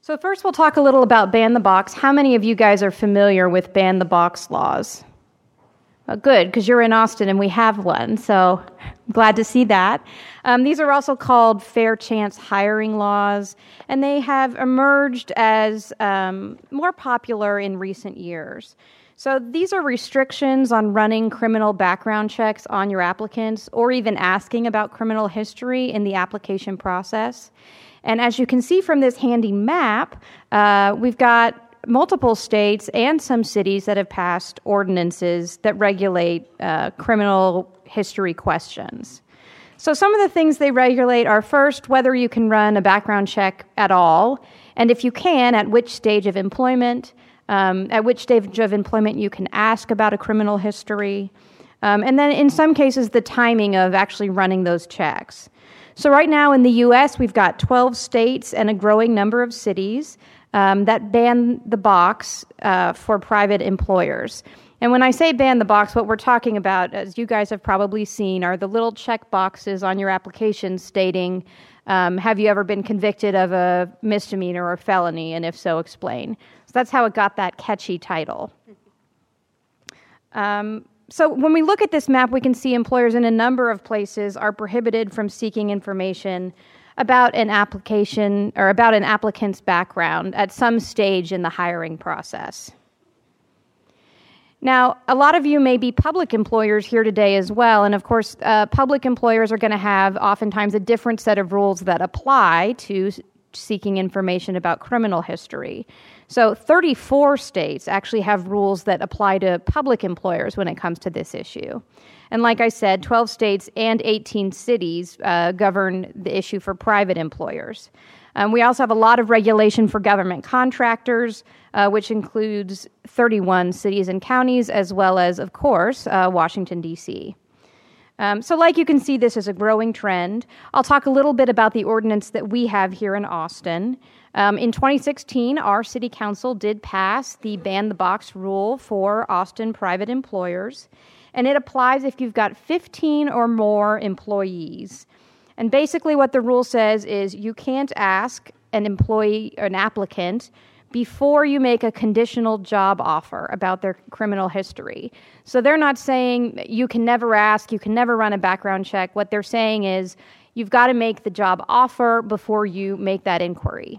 So first we'll talk a little about ban the box. How many of you guys are familiar with ban the box laws? Well, good, because you're in Austin and we have one, so I'm glad to see that. These are also called fair chance hiring laws, and they have emerged as more popular in recent years. So these are restrictions on running criminal background checks on your applicants or even asking about criminal history in the application process. And as you can see from this handy map, we've got multiple states and some cities that have passed ordinances that regulate criminal history questions. So some of the things they regulate are, first, whether you can run a background check at all, and if you can, at which stage of employment, you can ask about a criminal history, and then in some cases the timing of actually running those checks. So right now in the U.S., we've got 12 states and a growing number of cities that ban the box for private employers. And when I say ban the box, what we're talking about, as you guys have probably seen, are the little check boxes on your application stating, have you ever been convicted of a misdemeanor or felony, and if so, explain. So that's how it got that catchy title. So when we look at this map, we can see employers in a number of places are prohibited from seeking information about an application or about an applicant's background at some stage in the hiring process. Now, a lot of you may be public employers here today as well, and of course, public employers are going to have oftentimes a different set of rules that apply to seeking information about criminal history. So 34 states actually have rules that apply to public employers when it comes to this issue. And like I said, 12 states and 18 cities govern the issue for private employers. We also have a lot of regulation for government contractors, which includes 31 cities and counties, as well as, of course, Washington, D.C. So like you can see, this is a growing trend. I'll talk a little bit about the ordinance that we have here in Austin. In 2016, our city council did pass the ban the box rule for Austin private employers, and it applies if you've got 15 or more employees. And basically what the rule says is you can't ask an employee or an applicant before you make a conditional job offer about their criminal history. So they're not saying you can never ask, you can never run a background check. What they're saying is you've got to make the job offer before you make that inquiry.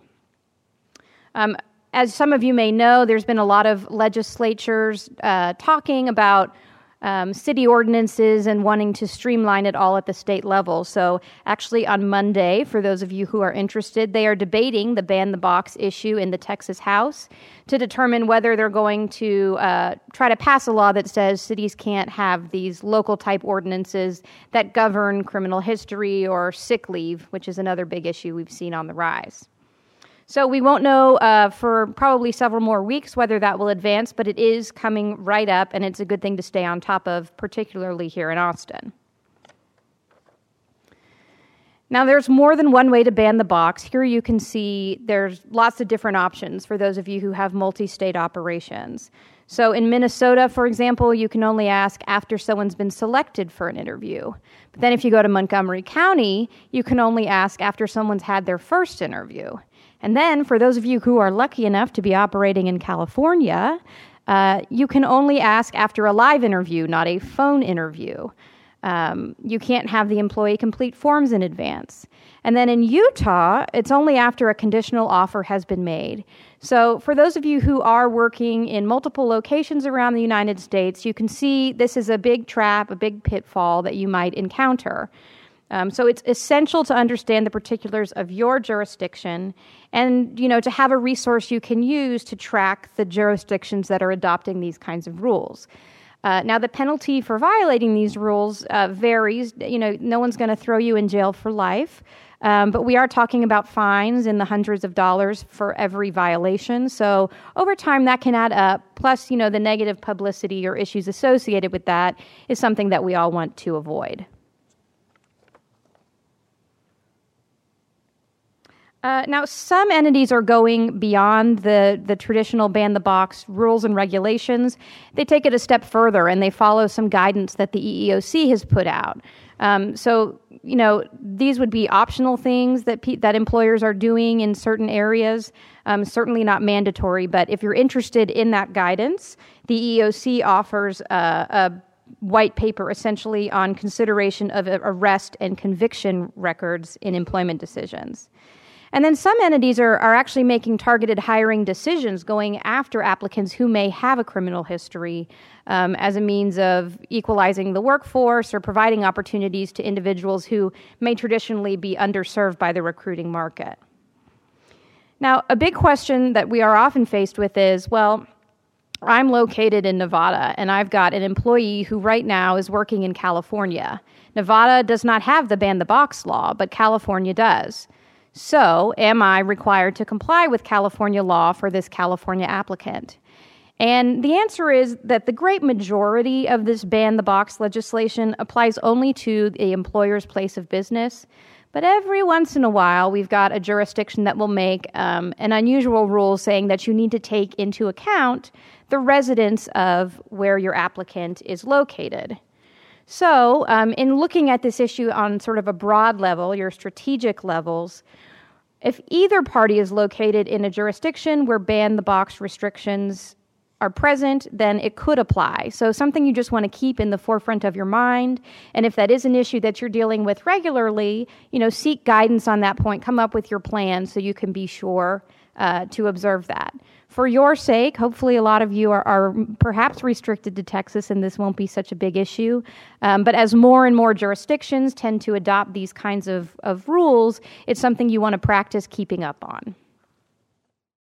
As some of you may know, there's been a lot of legislatures talking about city ordinances and wanting to streamline it all at the state level. So actually on Monday, for those of you who are interested, they are debating the ban the box issue in the Texas House to determine whether they're going to try to pass a law that says cities can't have these local type ordinances that govern criminal history or sick leave, which is another big issue we've seen on the rise. So we won't know for probably several more weeks whether that will advance, but it is coming right up, and it's a good thing to stay on top of, particularly here in Austin. Now, there's more than one way to ban the box. Here you can see there's lots of different options for those of you who have multi-state operations. So in Minnesota, for example, you can only ask after someone's been selected for an interview. But then if you go to Montgomery County, you can only ask after someone's had their first interview. And then, for those of you who are lucky enough to be operating in California, you can only ask after a live interview, not a phone interview. You can't have the employee complete forms in advance. And then in Utah, it's only after a conditional offer has been made. So for those of you who are working in multiple locations around the United States, you can see this is a big trap, a big pitfall that you might encounter. So it's essential to understand the particulars of your jurisdiction and, to have a resource you can use to track the jurisdictions that are adopting these kinds of rules. Now, the penalty for violating these rules varies. No one's going to throw you in jail for life, but we are talking about fines in the hundreds of dollars for every violation. So over time, that can add up. Plus, the negative publicity or issues associated with that is something that we all want to avoid. Now, some entities are going beyond the traditional ban the box rules and regulations. They take it a step further and they follow some guidance that the EEOC has put out. So these would be optional things that employers are doing in certain areas, certainly not mandatory. But if you're interested in that guidance, the EEOC offers a white paper essentially on consideration of arrest and conviction records in employment decisions. And then some entities are actually making targeted hiring decisions going after applicants who may have a criminal history as a means of equalizing the workforce or providing opportunities to individuals who may traditionally be underserved by the recruiting market. Now, a big question that we are often faced with is, well, I'm located in Nevada, and I've got an employee who right now is working in California. Nevada does not have the ban the box law, but California does. So, am I required to comply with California law for this California applicant? And the answer is that the great majority of this ban the box legislation applies only to the employer's place of business. But every once in a while, we've got a jurisdiction that will make an unusual rule saying that you need to take into account the residence of where your applicant is located. So, in looking at this issue on sort of a broad level, your strategic levels, if either party is located in a jurisdiction where ban the box restrictions are present, then it could apply. So something you just want to keep in the forefront of your mind. And if that is an issue that you're dealing with regularly, seek guidance on that point. Come up with your plan so you can be sure to observe that. For your sake, hopefully a lot of you are perhaps restricted to Texas and this won't be such a big issue. But as more and more jurisdictions tend to adopt these kinds of rules, it's something you want to practice keeping up on.